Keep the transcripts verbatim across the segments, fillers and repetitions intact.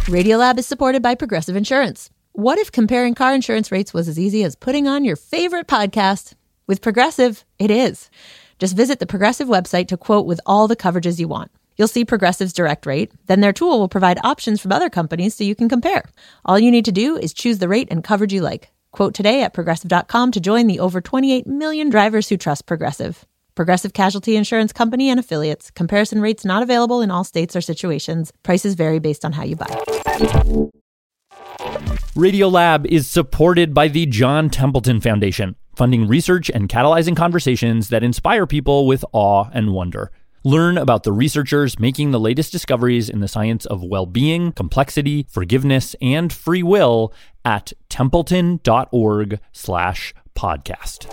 Radiolab is supported by Progressive Insurance. What if comparing car insurance rates was as easy as putting on your favorite podcast? With Progressive, it is. Just visit the Progressive website to quote with all the coverages you want. You'll see Progressive's direct rate. Then their tool will provide options from other companies so you can compare. All you need to do is choose the rate and coverage you like. Quote today at progressive dot com to join the over twenty-eight million drivers who trust Progressive. Progressive Casualty Insurance Company and Affiliates. Comparison rates not available in all states or situations. Prices vary based on how you buy. Radiolab is supported by the John Templeton Foundation, funding research and catalyzing conversations that inspire people with awe and wonder. Learn about the researchers making the latest discoveries in the science of well-being, complexity, forgiveness, and free will at templeton.org slash podcast.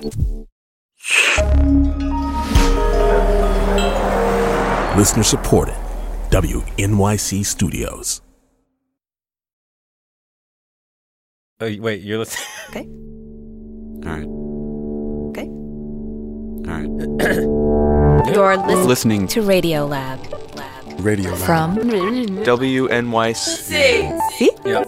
Listener supported. W N Y C Studios. Oh, wait, you're listening? Okay. All right. Okay. All right. You're listening, listening to Radiolab. Lab. Radio Lab. From W N Y C. See? Yep.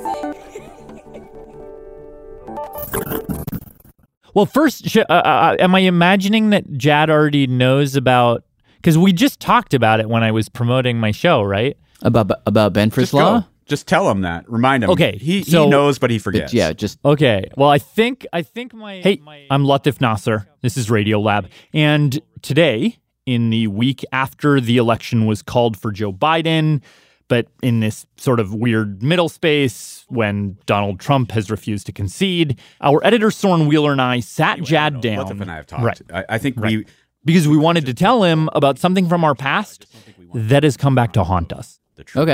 Well, first, sh- uh, uh, am I imagining that Jad already knows about... Because we just talked about it when I was promoting my show, right? About about Benford's Just Law? go. Just tell him that. Remind him. Okay, He, so- he knows, but he forgets. Yeah, just Okay. Well, I think I think my... Hey, I'm Latif Nasser. This is Radiolab. And today, in the week after the election was called for Joe Biden, but in this sort of weird middle space when Donald Trump has refused to concede, our editor Soren Wheeler and I sat Anyway, Jad no, down. Latif and I have talked. Right. I, I think Right. we... Because we wanted to tell him about something from our past that has come back to haunt us. okay.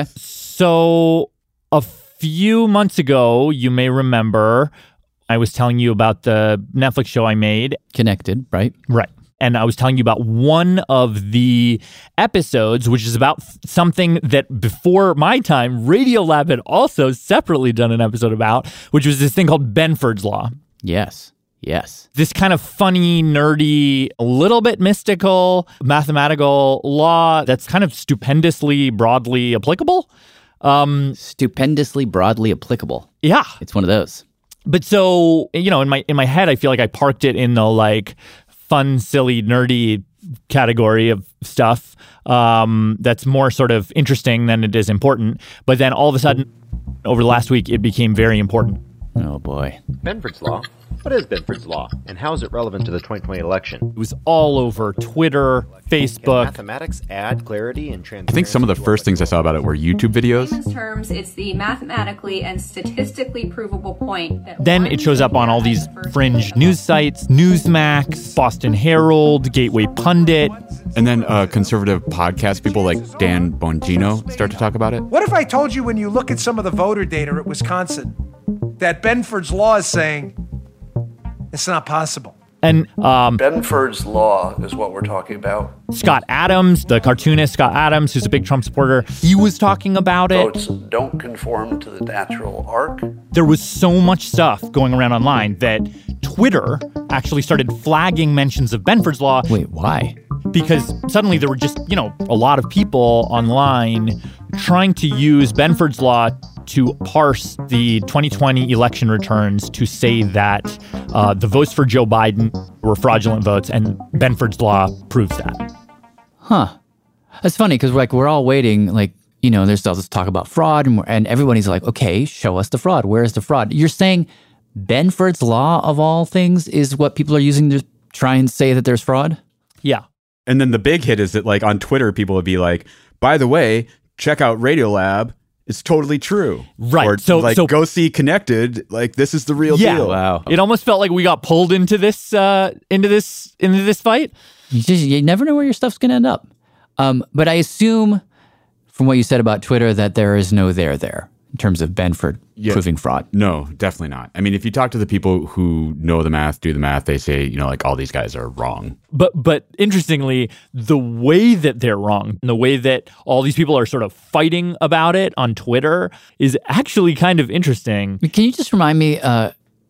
So a few months ago, you may remember, I was telling you about the Netflix show I made. Connected, right? Right. And I was telling you about one of the episodes, which is about something that before my time, Radiolab had also separately done an episode about, which was this thing called Benford's Law. Yes. Yes. This kind of funny, nerdy, a little bit mystical, mathematical law that's kind of stupendously broadly applicable. Um, Stupendously broadly applicable. yeah. It's one of those. But so, you know, in my in my head, I feel like I parked it in the like fun, silly, nerdy category of stuff um, that's more sort of interesting than it is important. But then all of a sudden, over the last week, it became very important. Oh, boy. Benford's Law? What is Benford's Law, and how is it relevant to the twenty twenty election? It was all over Twitter, Can Facebook. mathematics add clarity and transparency? I think some of the first things I saw about it were YouTube videos. In layman's terms, it's the mathematically and statistically provable point that Then one it shows up on all these has a first fringe name. news sites, Newsmax, Boston Herald, Gateway Pundit. And then uh, conservative podcast people like Dan Bongino start to talk about it. What if I told you when you look at some of the voter data at Wisconsin that Benford's Law is saying it's not possible? And um, Benford's Law is what we're talking about. Scott Adams, the cartoonist Scott Adams, who's a big Trump supporter, he was talking about it. Votes don't conform to the natural arc. There was so much stuff going around online that Twitter actually started flagging mentions of Benford's Law. Wait, why? Because suddenly there were just, you know, a lot of people online trying to use Benford's Law to parse the twenty twenty election returns to say that uh, the votes for Joe Biden were fraudulent votes, and Benford's Law proves that. Huh. That's funny because like we're all waiting, like, you know, there's all this talk about fraud and, we're, and everybody's like, okay, show us the fraud. Where is the fraud? You're saying Benford's Law of all things is what people are using to try and say that there's fraud? Yeah. And then the big hit is that like on Twitter, people would be like, by the way, check out Radiolab. It's totally true. Right. Or So- like, so- go see Connected. Like, this is the real Yeah. deal. Wow. It almost felt like we got pulled into this uh, into this into this fight. You just you never know where your stuff's going to end up. Um, but I assume from what you said about Twitter that there is no there there in terms of Benford Yeah. proving fraud. No, definitely not. I mean, if you talk to the people who know the math, do the math, they say, you know, like all these guys are wrong. But but interestingly, the way that they're wrong, the way that all these people are sort of fighting about it on Twitter is actually kind of interesting. Can you just remind me uh,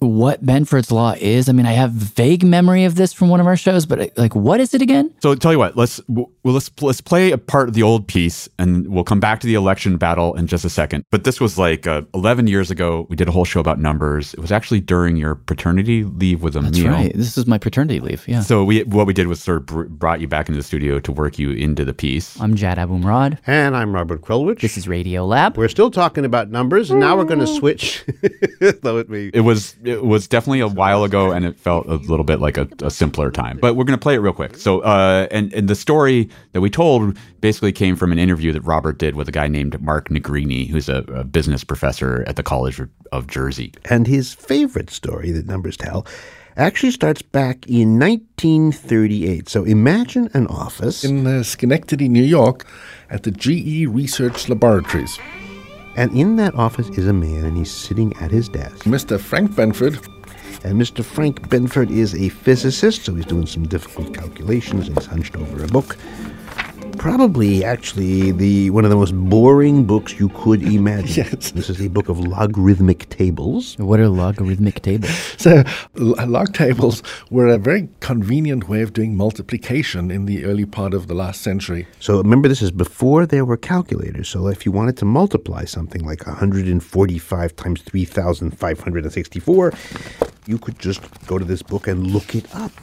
what Benford's Law is? I mean, I have vague memory of this from one of our shows, but like, what is it again? So tell you what, let's well, let's let's play a part of the old piece, and we'll come back to the election battle in just a second. But this was like uh, eleven years ago. We did a whole show about numbers. It was actually during your paternity leave with Emil. That's right. This is my paternity leave. Yeah. So we what we did was sort of br- brought you back into the studio to work you into the piece. I'm Jad Abumrad. And I'm Robert Krulwich. This is Radio Lab. We're still talking about numbers, and now we're going to switch. Though it, may... it was it was definitely a while ago, and it felt a little bit like a, a simpler time. But we're going to play it real quick. So, uh, and and the story that we told basically came from an interview that Robert did with a guy named Mark Negrini, who's a, a business professor at the College of Jersey. And his favorite story that numbers tell actually starts back in nineteen thirty-eight. So imagine an office in uh, Schenectady, New York, at the G E Research Laboratories. And in that office is a man, and he's sitting at his desk. Mister Frank Benford. And Mister Frank Benford is a physicist, so he's doing some difficult calculations, and he's hunched over a book. Probably, actually, the one of the most boring books you could imagine. Yes. This is a book of logarithmic tables. What are logarithmic tables? So, log tables were a very convenient way of doing multiplication in the early part of the last century. So, remember, this is before there were calculators. So, if you wanted to multiply something like one hundred forty-five times three thousand five hundred sixty-four, you could just go to this book and look it up.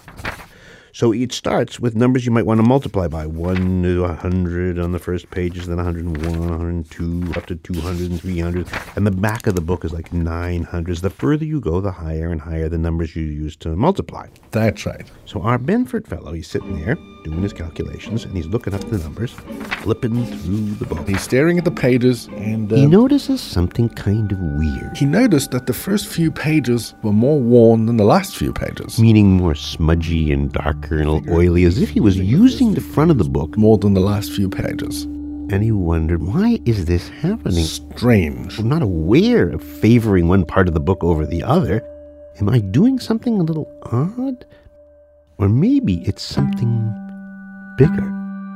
So it starts with numbers you might want to multiply by. one to one hundred on the first pages, then one hundred one, one hundred two, up to two hundred and three hundred. And the back of the book is like nine hundreds. The further you go, the higher and higher the numbers you use to multiply. That's right. So our Benford fellow, he's sitting there doing his calculations, and he's looking up the numbers, flipping through the book. He's staring at the pages, and... Um, he notices something kind of weird. He noticed that the first few pages were more worn than the last few pages. Meaning more smudgy and darker and a little oily, as if he was using the front of the book more than the last few pages. And he wondered, why is this happening? Strange. I'm not aware of favoring one part of the book over the other. Am I doing something a little odd? Or maybe it's something bigger.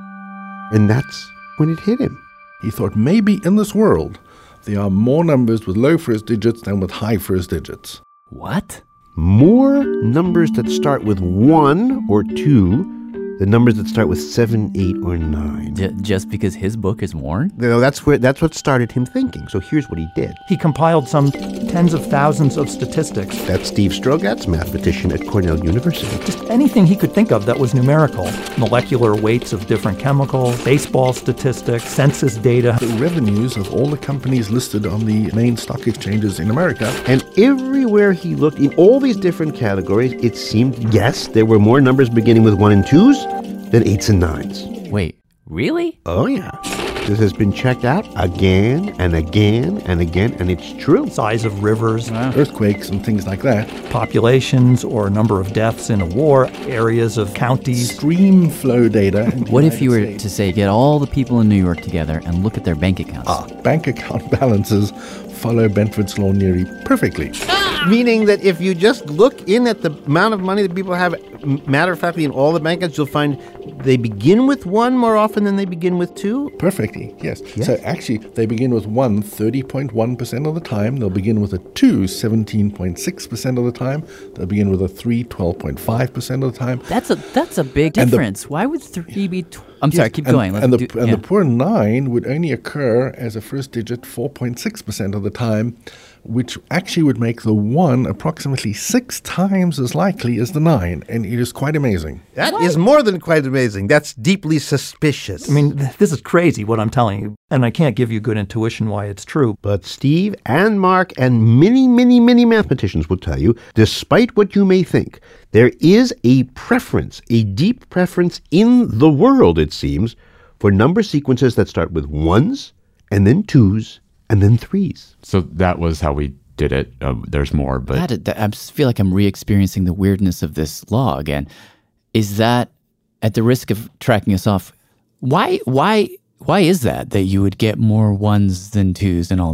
And that's when it hit him. He thought maybe in this world there are more numbers with low first digits than with high first digits. What? More numbers that start with one or two than numbers that start with seven, eight, or nine. J- just because his book is worn? No, that's where that's what started him thinking. So here's what he did. He compiled some tens of thousands of statistics. That's Steve Strogatz, mathematician at Cornell University. Just anything he could think of that was numerical. Molecular weights of different chemicals, baseball statistics, census data. The revenues of all the companies listed on the main stock exchanges in America. And everywhere he looked, in all these different categories, it seemed, yes, there were more numbers beginning with one and twos than eights and nines. Wait, really? Oh, yeah. This has been checked out again and again and again, and it's true. Size of rivers, wow. Earthquakes and things like that. Populations or number of deaths in a war, areas of counties. Stream flow data. What if you were States. to say, get all the people in New York together and look at their bank accounts? Ah, bank account balances follow Benford's Law nearly perfectly. Meaning that if you just look in at the amount of money that people have, matter of factly, in all the bank accounts, you'll find they begin with one more often than they begin with two? Perfectly, yes. yes. So actually, they begin with one thirty point one percent of the time. They'll begin with a two seventeen point six percent of the time. They'll begin with a three twelve point five percent of the time. That's a that's a big and difference. The, Why would three be... Tw- I'm yes, sorry, keep and, going. Let's and the, do, and yeah. the poor nine would only occur as a first digit four point six percent of the time, which actually would make the one approximately six times as likely as the nine. And it is quite amazing. That what? is more than quite amazing. That's deeply suspicious. I mean, th- this is crazy what I'm telling you. And I can't give you good intuition why it's true. But Steve and Mark and many, many, many mathematicians will tell you, despite what you may think, there is a preference, a deep preference in the world, it seems, for number sequences that start with ones and then twos and then threes. So that was how we did it. Uh, there's more, but... That, that, I just feel like I'm re-experiencing the weirdness of this law again. Is that, at the risk of tracking us off, why, why, why is that, that you would get more ones than twos and all that?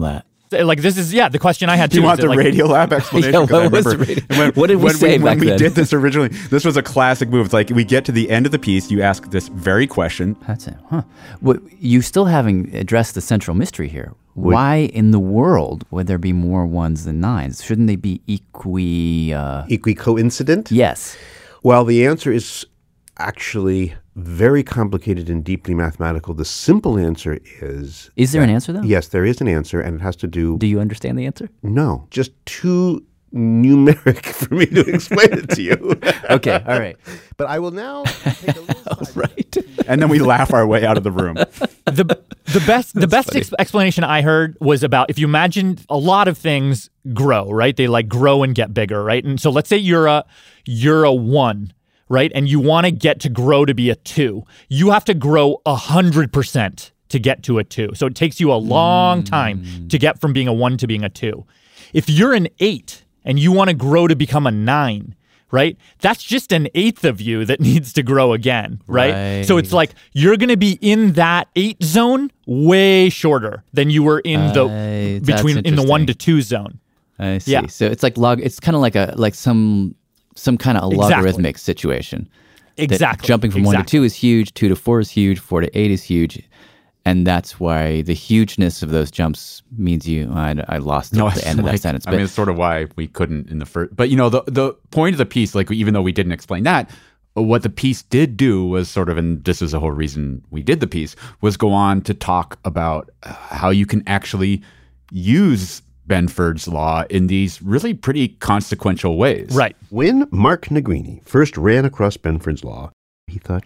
Like this is, yeah, the question I had Do too. you want is the that, like, Radiolab explanation? Yeah, 'Cause I what was remember the radio- when, what did we when say when back we then? did this originally, this was a classic move. It's like we get to the end of the piece, you ask this very question. That's it. Huh. Well, you still haven't addressed the central mystery here. Why in the world would there be more ones than nines? Shouldn't they be equi... Uh... Equi-coincident? Yes. Well, the answer is actually very complicated and deeply mathematical. The simple answer is... Is there that, an answer, though? Yes, there is an answer, and it has to do... Do you understand the answer? No, just too numeric for me to explain it to you. Okay, all right. But I will now take a little All right. And then we laugh our way out of the room. the the best the best ex- explanation I heard was about if you imagine a lot of things grow, right? They like grow and get bigger, right? And so let's say you're a you're a one, right? And you want to get to grow to be a two. You have to grow a hundred percent to get to a two. So it takes you a long time to get from being a one to being a two. If you're an eight and you want to grow to become a nine, right? That's just an eighth of you that needs to grow again, right? Right. So it's like you're going to be in that eight zone way shorter than you were in the Right, between that's in the one to interesting. two zone. I see. Yeah. So it's like log. It's kind of like a like some some kind of a Exactly. logarithmic situation. That Exactly. jumping from one to Exactly. two is huge. Two to four is huge. Four to eight is huge. And that's why the hugeness of those jumps means you. I, I lost No, the end of that like, sentence. I mean, it's sort of why we couldn't in the first. But you know, the the point of the piece, like even though we didn't explain that, what the piece did do was sort of, and this is the whole reason we did the piece, was go on to talk about uh, how you can actually use Benford's law in these really pretty consequential ways. Right. When Mark Negrini first ran across Benford's law, he thought,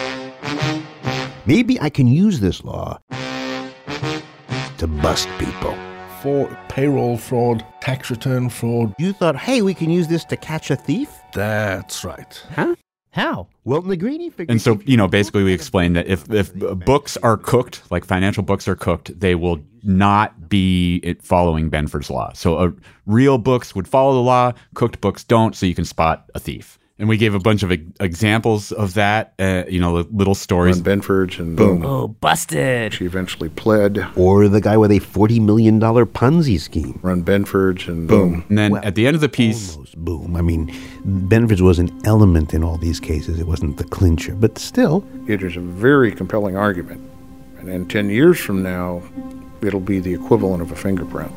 maybe I can use this law to bust people. For payroll fraud, tax return fraud. You thought, hey, we can use this to catch a thief? That's right. Huh? How? Well, Negrini figured... And so, you know, basically we explained that if, if books are cooked, like financial books are cooked, they will not be it following Benford's law. So uh, real books would follow the law, cooked books don't, so you can spot a thief. And we gave a bunch of e- examples of that, uh, you know, little stories. Run Benford's and boom. Oh, busted. She eventually pled. Or the guy with a forty million dollars Ponzi scheme. Run Benford's and boom. And then Well, at the end of the piece... Almost boom. I mean, Benford's was an element in all these cases. It wasn't the clincher. But still... It is a very compelling argument. And then ten years from now, it'll be the equivalent of a fingerprint.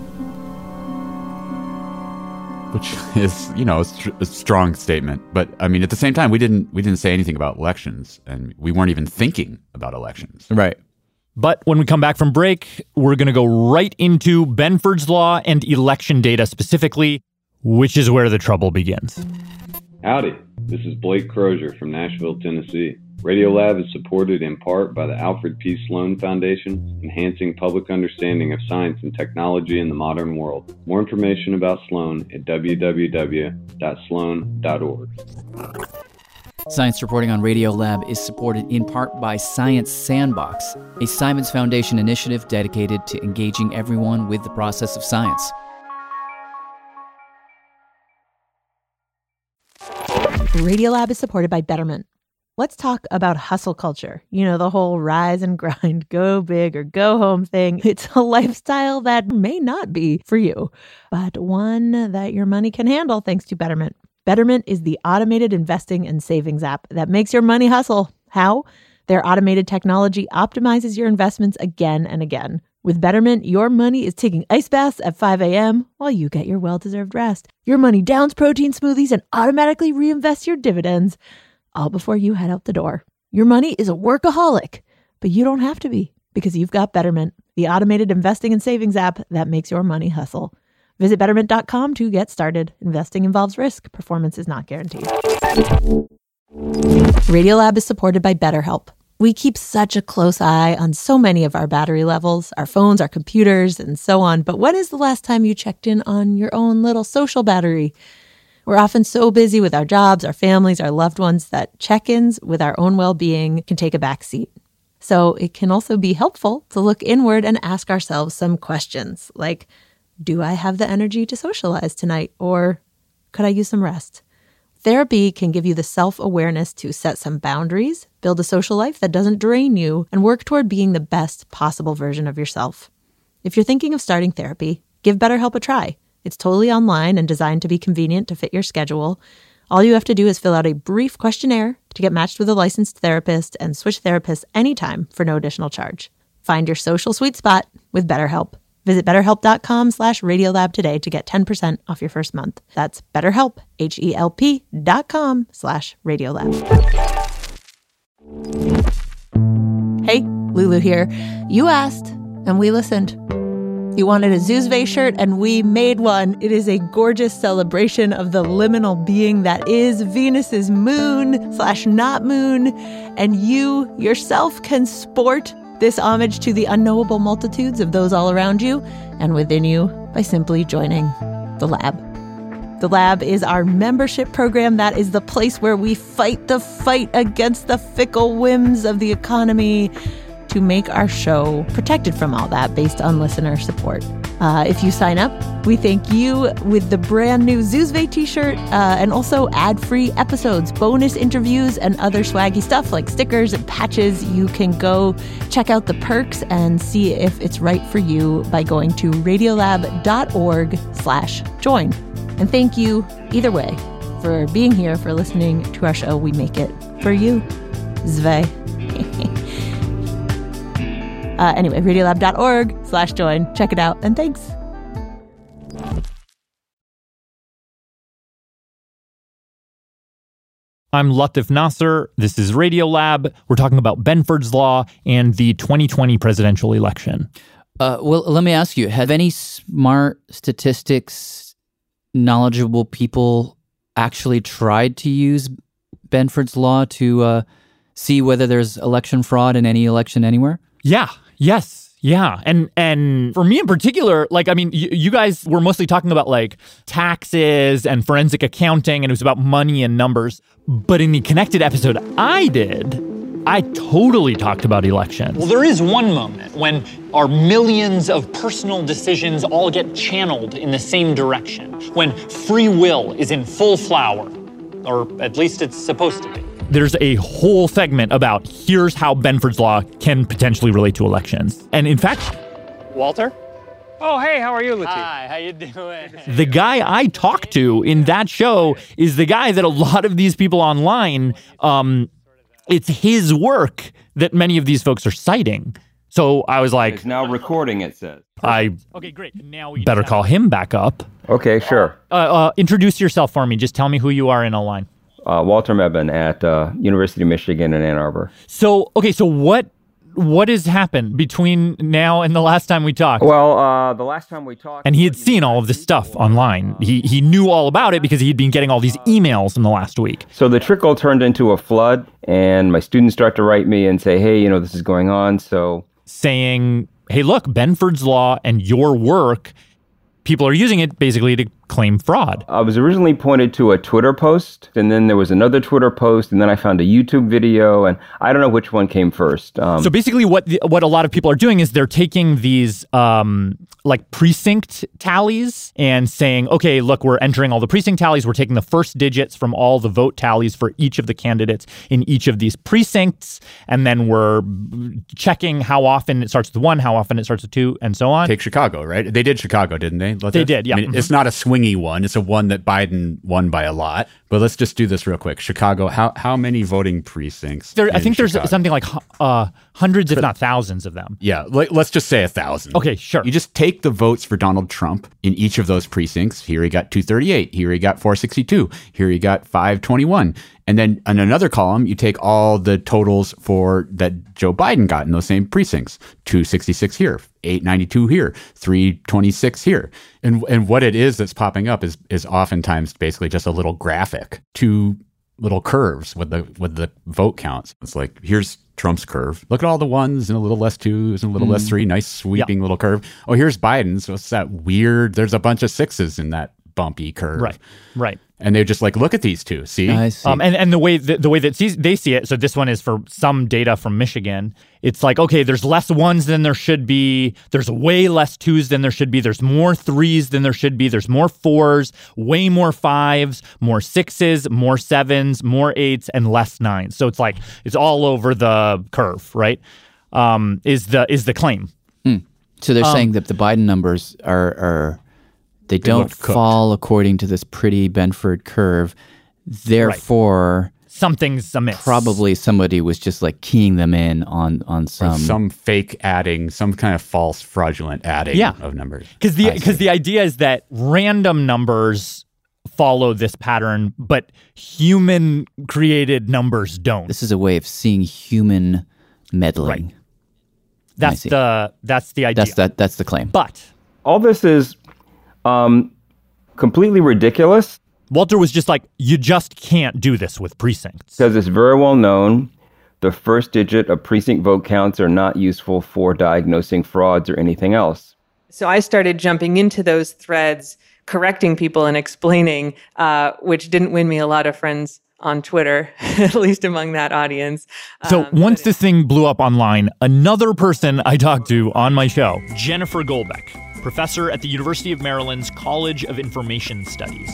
Which is, you know, a, str- a strong statement, but I mean, at the same time, we didn't we didn't say anything about elections, and we weren't even thinking about elections. Right. But when we come back from break, we're going to go right into Benford's law and election data specifically, which is where the trouble begins. Howdy, this is Blake Crozier from Nashville, Tennessee. Radiolab is supported in part by the Alfred P. Sloan Foundation, enhancing public understanding of science and technology in the modern world. More information about Sloan at w w w dot sloan dot org. Science reporting on Radiolab is supported in part by Science Sandbox, a Simons Foundation initiative dedicated to engaging everyone with the process of science. Radiolab is supported by Betterment. Let's talk about hustle culture. You know, the whole rise and grind, go big or go home thing. It's a lifestyle that may not be for you, but one that your money can handle thanks to Betterment. Betterment is the automated investing and savings app that makes your money hustle. How? Their automated technology optimizes your investments again and again. With Betterment, your money is taking ice baths at five a.m. while you get your well-deserved rest. Your money downs protein smoothies and automatically reinvests your dividends, all before you head out the door. Your money is a workaholic, but you don't have to be because you've got Betterment, the automated investing and savings app that makes your money hustle. Visit betterment dot com to get started. Investing involves risk. Performance is not guaranteed. Radiolab is supported by BetterHelp. We keep such a close eye on so many of our battery levels, our phones, our computers, and so on. But when is the last time you checked in on your own little social battery? We're often so busy with our jobs, our families, our loved ones that check-ins with our own well-being can take a back seat. So it can also be helpful to look inward and ask ourselves some questions like, do I have the energy to socialize tonight? Or could I use some rest? Therapy can give you the self-awareness to set some boundaries, build a social life that doesn't drain you, and work toward being the best possible version of yourself. If you're thinking of starting therapy, Give BetterHelp a try. It's totally online and designed to be convenient to fit your schedule. All you have to do is fill out a brief questionnaire to get matched with a licensed therapist and switch therapists anytime for no additional charge. Find your social sweet spot with BetterHelp. Visit betterhelp.com slash Radiolab today to get ten percent off your first month. That's BetterHelp, H-E-L-P dot com slash Radiolab. Hey, Lulu here. You asked, and we listened. You wanted a Zuzve shirt, and we made one. It is a gorgeous celebration of the liminal being that is Venus's moon slash not moon, and you yourself can sport this homage to the unknowable multitudes of those all around you and within you by simply joining the lab. The lab is our membership program. That is the place where we fight the fight against the fickle whims of the economy to make our show protected from all that based on listener support. Uh, if you sign up, we thank you with the brand new Zuzve t-shirt uh, and also ad-free episodes, bonus interviews, and other swaggy stuff like stickers and patches. You can go check out the perks and see if it's right for you by going to radiolab.org slash join. And thank you, either way, for being here, for listening to our show. We make it for you. Zve. Uh, anyway, radiolab.org slash join. Check it out, and thanks. I'm Latif Nasser. This is Radiolab. We're talking about Benford's Law and the twenty twenty presidential election. Uh, well, let me ask you, have any smart statistics, knowledgeable people actually tried to use Benford's Law to uh, see whether there's election fraud in any election anywhere? Yeah. Yes. Yeah. And and for me in particular, like, I mean, y- you guys were mostly talking about like taxes and forensic accounting, and it was about money and numbers. But in the Connected episode I did, I totally talked about elections. Well, there is one moment when our millions of personal decisions all get channeled in the same direction, when free will is in full flower, or at least it's supposed to be. There's a whole segment about here's how Benford's Law can potentially relate to elections. And in fact, Walter? Oh, hey, how are you, Latif? Hi, how you doing? The guy I talked to in that show is the guy that a lot of these people online, um, it's his work that many of these folks are citing. So I was like... It's now recording, it says. I okay, great. Now we better call him back up. Okay, sure. Uh, uh, introduce yourself for me. Just tell me who you are in a line. Uh, Walter Mebane at uh, University of Michigan in Ann Arbor. So, okay, so what what has happened between now and the last time we talked? Well, uh, the last time we talked... And he had seen all of this stuff online. He he knew all about it because he'd been getting all these emails in the last week. So the trickle turned into a flood, and my students start to write me and say, hey, you know, this is going on, so... Saying, hey, look, Benford's Law and your work, people are using it basically to claim fraud. I was originally pointed to a Twitter post, and then there was another Twitter post, and then I found a YouTube video, and I don't know which one came first. Um, so basically what the, what a lot of people are doing is they're taking these um, like precinct tallies and saying, okay, look, we're entering all the precinct tallies. We're taking the first digits from all the vote tallies for each of the candidates in each of these precincts, and then we're checking how often it starts with one, how often it starts with two, and so on. Take Chicago, right? They did Chicago, didn't they? Let's they have, did, yeah. I mean, mm-hmm. It's not a swing one. It's a one that Biden won by a lot. But let's just do this real quick. Chicago, how how many voting precincts? There, I think Chicago? There's something like uh, hundreds, if not thousands of them. Yeah, like, let's just say a thousand. Okay, sure. You just take the votes for Donald Trump in each of those precincts. Here he got two thirty-eight. Here he got four sixty-two. Here he got five twenty-one. And then in another column, you take all the totals for that Joe Biden got in those same precincts. two sixty-six here, eight ninety-two here, three twenty-six here. And and what it is that's popping up is is oftentimes basically just a little graphic, two little curves with the with the vote counts. It's like, here's Trump's curve. Look at all the ones and a little less twos and a little mm. less three. Nice sweeping yeah. little curve. Oh, here's Biden's. So it's that weird, there's a bunch of sixes in that bumpy curve. Right, right. And they're just like, look at these two. See, I see. Um, and and the way the, the way that they see it. So this one is for some data from Michigan. It's like, okay, there's less ones than there should be. There's way less twos than there should be. There's more threes than there should be. There's more fours, way more fives, more sixes, more sevens, more eights, and less nines. So it's like it's all over the curve, right? Um, is the is the claim. Hmm. So they're Um, saying that the Biden numbers are, are they, They don't look cooked. fall according to this pretty Benford curve. Therefore, something's amiss. Probably somebody was just like keying them in on on Or some some fake adding, some kind of false fraudulent adding Yeah. of numbers. Because the I because see. the idea is that random numbers follow this pattern, but human created numbers don't. This is a way of seeing human meddling. Right. That's the that's the idea. That's that. That's the claim. But all this is um, completely ridiculous. Walter was just like, you just can't do this with precincts. Because it's very well known the first digit of precinct vote counts are not useful for diagnosing frauds or anything else. So I started jumping into those threads, correcting people and explaining, uh, which didn't win me a lot of friends on Twitter, at least among that audience. So Um, once this thing blew up online, another person I talked to on my show, Jennifer Goldbeck, professor at the University of Maryland's College of Information Studies.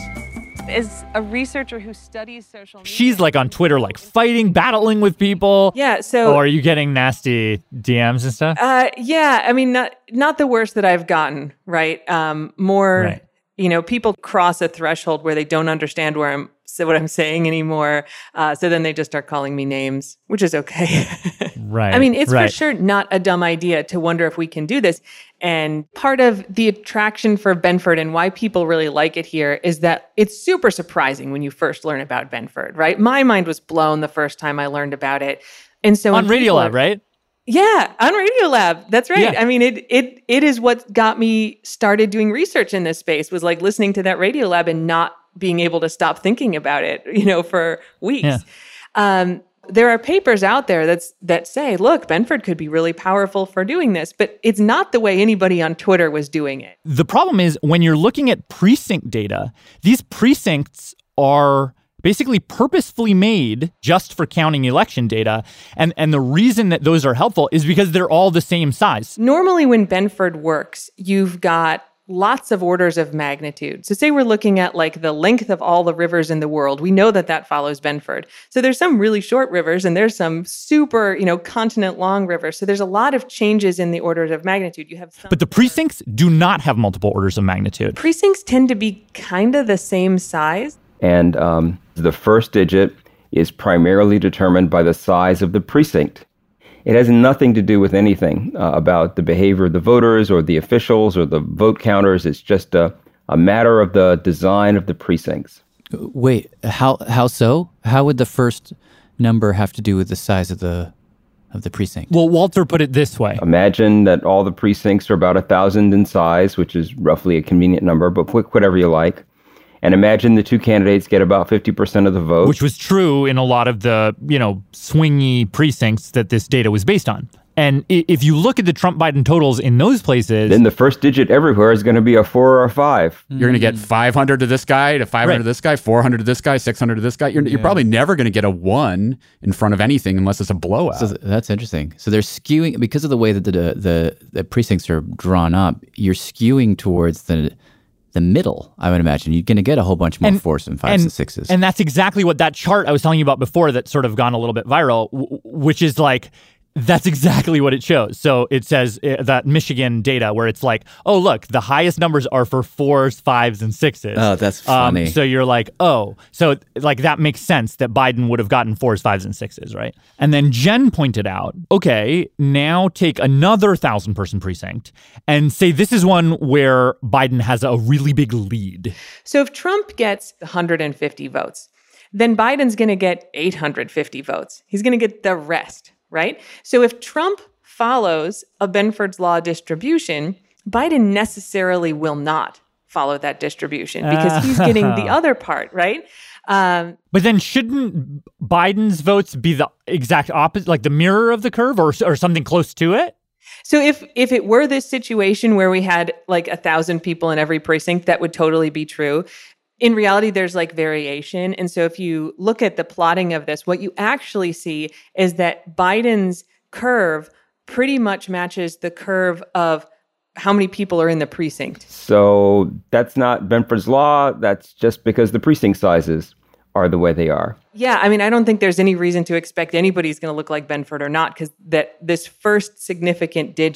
As a researcher who studies social media. She's like on Twitter, like fighting, battling with people. Yeah, so- Oh, are you getting nasty D Ms and stuff? Uh, yeah, I mean, not not the worst that I've gotten, right? Um, more, Right. you know, people cross a threshold where they don't understand where I'm so what I'm saying anymore. Uh, so then they just start calling me names, which is okay. Right. I mean, it's right. for sure not a dumb idea to wonder if we can do this. And part of the attraction for Benford and why people really like it here is that it's super surprising when you first learn about Benford, right? My mind was blown the first time I learned about it. And so on when people Radiolab, are- right? Yeah, on Radiolab. That's right. Yeah. I mean, it it it is what got me started doing research in this space, was like listening to that Radiolab and not being able to stop thinking about it, you know, for weeks. Yeah. Um, there are papers out there that's that say, look, Benford could be really powerful for doing this, but it's not the way anybody on Twitter was doing it. The problem is when you're looking at precinct data, these precincts are basically purposefully made just for counting election data. And, and the reason that those are helpful is because they're all the same size. Normally when Benford works, you've got lots of orders of magnitude. So say we're looking at like the length of all the rivers in the world. We know that that follows Benford. So there's some really short rivers and there's some super, you know, continent long rivers. So there's a lot of changes in the orders of magnitude. You have some But the precincts do not have multiple orders of magnitude. precincts tend to be kind of the same size. And um, the first digit is primarily determined by the size of the precinct. It has nothing to do with anything uh, about the behavior of the voters or the officials or the vote counters. It's just a, a matter of the design of the precincts. Wait, how how so? How would the first number have to do with the size of the of the precinct? Well, Walter put it this way. Imagine that all the precincts are about a thousand in size, which is roughly a convenient number, but pick whatever you like. And imagine the two candidates get about fifty percent of the vote. Which was true in a lot of the, you know, swingy precincts that this data was based on. And i- if you look at the Trump-Biden totals in those places... Then the first digit everywhere is going to be a four or a five. You're going to get five hundred to this guy, to five hundred Right. to this guy, four hundred to this guy, six hundred to this guy. You're, you're probably never going to get a one in front of anything unless it's a blowout. So th- that's interesting. So they're skewing because of the way that the the, the precincts are drawn up. You're skewing towards the the middle. I would imagine you're going to get a whole bunch more fours and fives and, sixes. And that's exactly what that chart I was telling you about before that's sort of gone a little bit viral, w- which is like, that's exactly what it shows. So it says uh, that Michigan data where it's like, oh, look, the highest numbers are for fours, fives, and sixes. Oh, that's funny. Um, so you're like, oh, so like that makes sense that Biden would have gotten fours, fives, and sixes, right? And then Jen pointed out, okay, now take another thousand person precinct and say this is one where Biden has a really big lead. So if Trump gets one hundred fifty votes, then Biden's going to get eight hundred fifty votes. He's going to get the rest, right? So if Trump follows a Benford's law distribution, Biden necessarily will not follow that distribution because he's getting the other part, right? Um, But then shouldn't Biden's votes be the exact opposite, like the mirror of the curve or, or something close to it? So if if it were this situation where we had like a thousand people in every precinct, that would totally be true. In reality, there's like variation. And so if you look at the plotting of this, what you actually see is that Biden's curve pretty much matches the curve of how many people are in the precinct. So that's not Benford's law. That's just because the precinct sizes are the way they are. Yeah, I mean, I don't think there's any reason to expect anybody's going to look like Benford or not, because that this first significant digit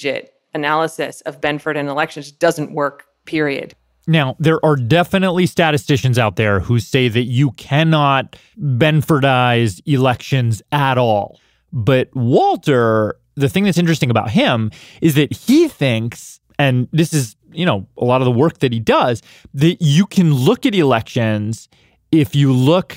analysis of Benford and elections doesn't work, period. Now, there are definitely statisticians out there who say that you cannot Benfordize elections at all. But Walter, the thing that's interesting about him is that he thinks, and this is, you know, a lot of the work that he does, that you can look at elections if you look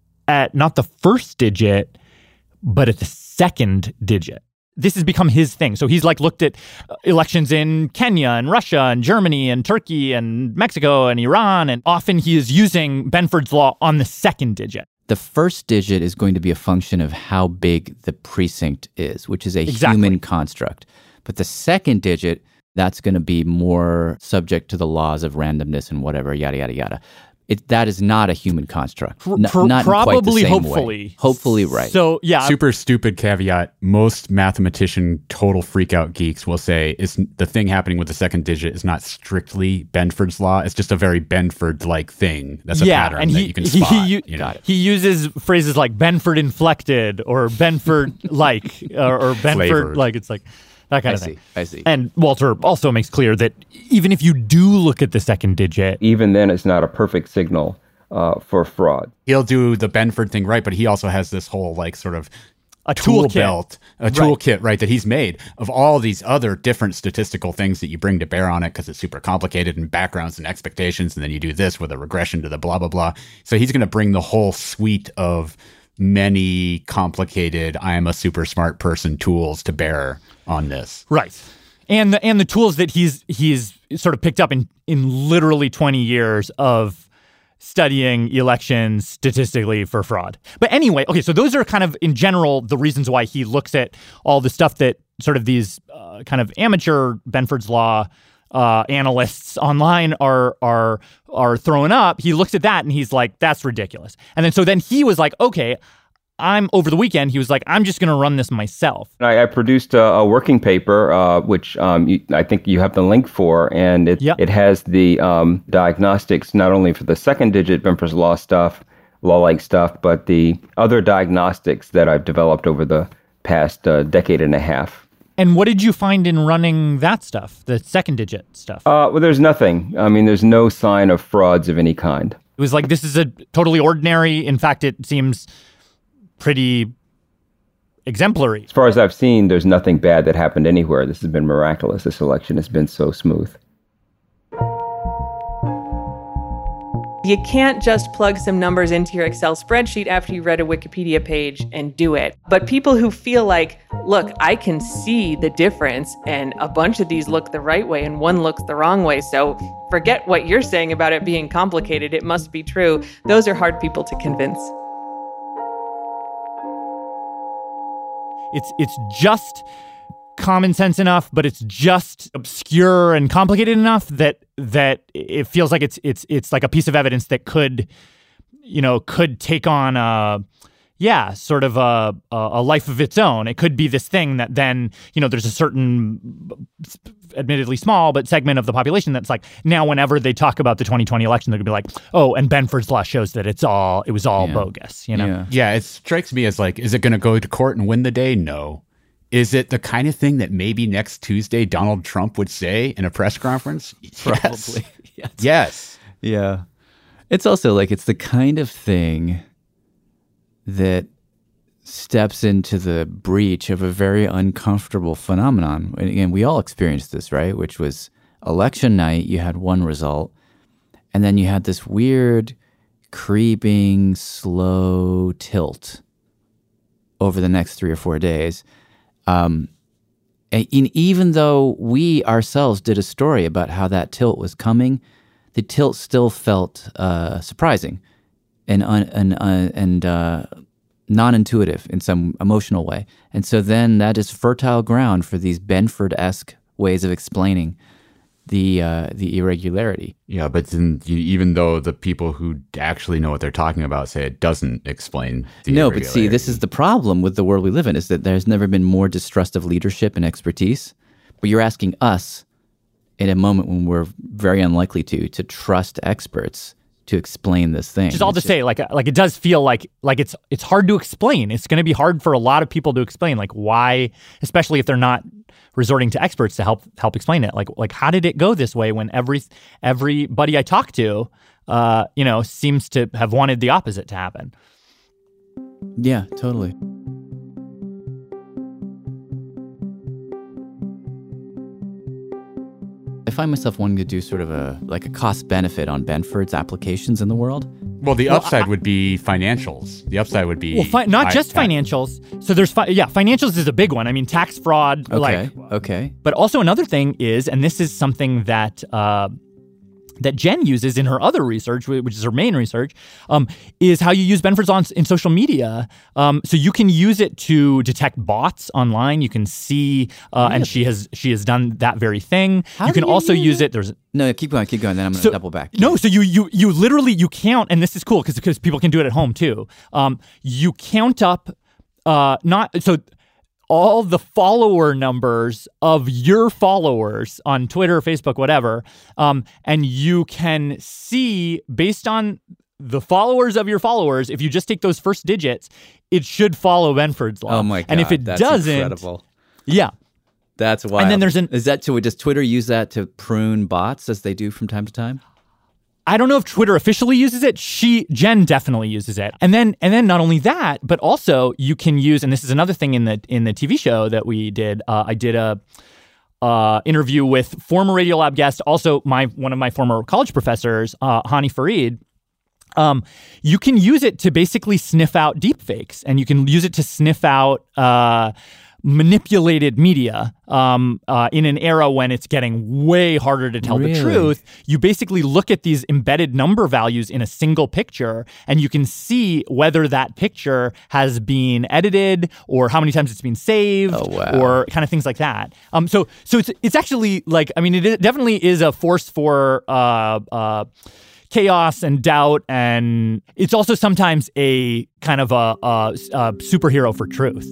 at not the first digit, but at the second digit. This has become his thing. So he's like looked at elections in Kenya and Russia and Germany and Turkey and Mexico and Iran. And often he is using Benford's law on the second digit. The first digit is going to be a function of how big the precinct is, which is a Exactly. human construct. But the second digit, that's going to be more subject to the laws of randomness and whatever, yada, yada, yada. It, that is not a human construct. N- Pro- not in quite the probably, same hopefully. way. Hopefully, right. So, yeah. Super stupid caveat. Most mathematician total freakout geeks will say is the thing happening with the second digit is not strictly Benford's law. It's just a very Benford-like thing. That's a yeah, pattern and that he, you can he, spot. He, you know? he uses phrases like Benford inflected or Benford like or, or Benford Flavored. like. It's like that kind I of see, thing. I see. And Walter also makes clear that even if you do look at the second digit, Even then, it's not a perfect signal uh, for fraud. He'll do the Benford thing right, but he also has this whole like sort of a tool toolkit. belt, a Right. toolkit, right, that he's made of all these other different statistical things that you bring to bear on it because it's super complicated and backgrounds and expectations. And then you do this with a regression to the blah, blah, blah. So he's going to bring the whole suite of many complicated, I am a super smart person tools to bear on this. right? And the and the tools that he's he's sort of picked up in in literally twenty years of studying elections statistically for fraud. But anyway, okay, so those are kind of, in general, the reasons why he looks at all the stuff that sort of these uh, kind of amateur Benford's Law uh, analysts online are are are throwing up. He looks at that and he's like, that's ridiculous. And then so then he was like, okay, I'm over the weekend, he was like, I'm just going to run this myself. I, I produced a, a working paper, uh, which um, you, I think you have the link for, and it, Yep. it has the um, diagnostics not only for the second digit Benford's Law stuff, law-like stuff, but the other diagnostics that I've developed over the past uh, decade and a half. And what did you find in running that stuff, the second digit stuff? Uh, well, there's nothing. I mean, there's no sign of frauds of any kind. It was like, this is a totally ordinary. In fact, it seems pretty exemplary. As far as I've seen, there's nothing bad that happened anywhere. This has been miraculous. This election has been so smooth. You can't just plug some numbers into your Excel spreadsheet after you read a Wikipedia page and do it. But people who feel like, look, I can see the difference and a bunch of these look the right way and one looks the wrong way, so forget what you're saying about it being complicated. It must be true. Those are hard people to convince. It's it's just common sense enough, but it's just obscure and complicated enough that that it feels like it's it's it's like a piece of evidence that could, you know, could take on a yeah, sort of a a life of its own. It could be this thing that then, you know, there's a certain admittedly small but segment of the population that's like, now whenever they talk about the twenty twenty election, they're gonna be like, oh, and Benford's Law shows that it's all it was all Yeah. bogus, you know. Yeah. Yeah, it strikes me as like, is it going to go to court and win the day? No. Is it the kind of thing that maybe next Tuesday Donald Trump would say in a press conference? Probably. Yes. Yes. Yeah. It's also like it's the kind of thing that steps into the breach of a very uncomfortable phenomenon. And again, we all experienced this, right? Which was election night, you had one result, and then you had this weird, creeping, slow tilt over the next three or four days. Um, and even though we ourselves did a story about how that tilt was coming, the tilt still felt uh, surprising and un, and uh, and uh, non-intuitive in some emotional way. And so then that is fertile ground for these Benford-esque ways of explaining the uh, the irregularity. Yeah, but then you, even though the people who actually know what they're talking about say it doesn't explain the No, but see, this is the problem with the world we live in, is that there's never been more distrust of leadership and expertise. But you're asking us in a moment when we're very unlikely to, to trust experts to explain this thing. Which is all to say, like, like it does feel like like it's it's hard to explain. It's going to be hard for a lot of people to explain, like why, especially if they're not resorting to experts to help help explain it. Like like how did it go this way when every everybody I talk to, uh, you know, seems to have wanted the opposite to happen. Yeah, totally. I find myself wanting to do sort of a like a cost benefit on Benford's applications in the world. Well, the Well, upside I- would be financials. The upside would be Well, fi- not I- just I- financials. So there's fi- yeah, financials is a big one. I mean, tax fraud. Okay. Like, okay. but also another thing is, and this is something that uh, that Jen uses in her other research, wh- which is her main research, um, is how you use Benford's on in social media. Um, so you can use it to detect bots online. You can see, uh, and she has she has done that very thing. How you do can you also use use it? it. There's No, keep going, keep going. Then I'm going to So- double back. No, so you you you literally you count, and this is cool because because people can do it at home too. Um, you count up, uh, not so all the follower numbers of your followers on Twitter, Facebook, whatever, um, and you can see based on the followers of your followers. If you just take those first digits, it should follow Benford's law. Oh my god! And if it that's doesn't, incredible. yeah. That's wild. And then there's an is that to does Twitter use that to prune bots as they do from time to time? I don't know if Twitter officially uses it. She, Jen definitely uses it. And then, and then not only that, but also you can use, and this is another thing in the in the T V show that we did. Uh, I did a uh, interview with former Radiolab guest, also my one of my former college professors, uh, Hani Farid. Um, you can use it to basically sniff out deepfakes, and you can use it to sniff out uh, manipulated media um, uh, in an era when it's getting way harder to tell Really? the truth. You basically look at these embedded number values in a single picture, and you can see whether that picture has been edited or how many times it's been saved Oh, wow. or kind of things like that. Um, so so it's it's actually like, I mean, it definitely is a force for uh, uh, chaos and doubt, and it's also sometimes a kind of a, a, a superhero for truth.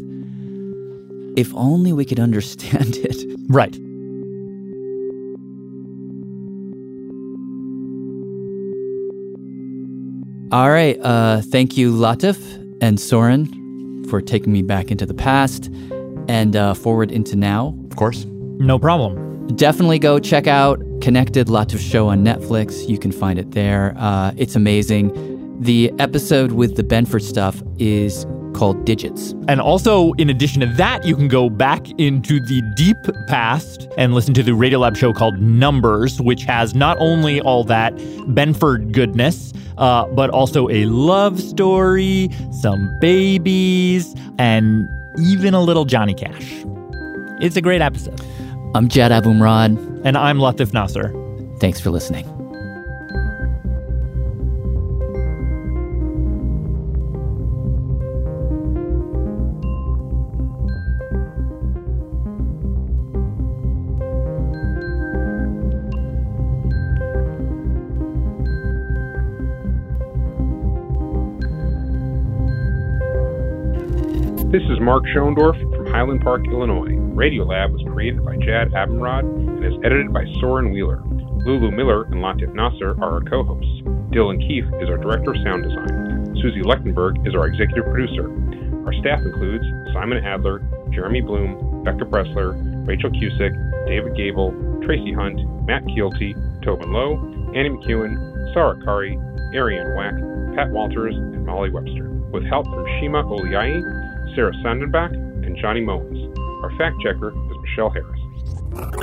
If only we could understand it. Right. All right. Uh, thank you, Latif and Soren, for taking me back into the past and uh, forward into now. Of course. No problem. Definitely go check out Connected, Latif Show on Netflix. You can find it there. Uh, it's amazing. The episode with the Benford stuff is called Digits. And also, in addition to that, you can go back into the deep past and listen to the Radiolab show called Numbers, which has not only all that Benford goodness, uh, but also a love story, some babies, and even a little Johnny Cash. It's a great episode. I'm Jad Abumrad. And I'm Latif Nasser. Thanks for listening. This is Mark Schoendorf from Highland Park, Illinois. Radiolab was created by Jad Abumrad and is edited by Soren Wheeler. Lulu Miller and Latif Nasser are our co-hosts. Dylan Keefe is our director of sound design. Susie Lechtenberg is our executive producer. Our staff includes Simon Adler, Jeremy Bloom, Becca Pressler, Rachel Cusick, David Gable, Tracy Hunt, Matt Keelty, Tobin Lowe, Annie McEwen, Sarah Kari, Ariane Wack, Pat Walters, and Molly Webster, with help from Shima Oliai, Sarah Sandenbach, and Johnny Mowens. Our fact checker is Michelle Harris.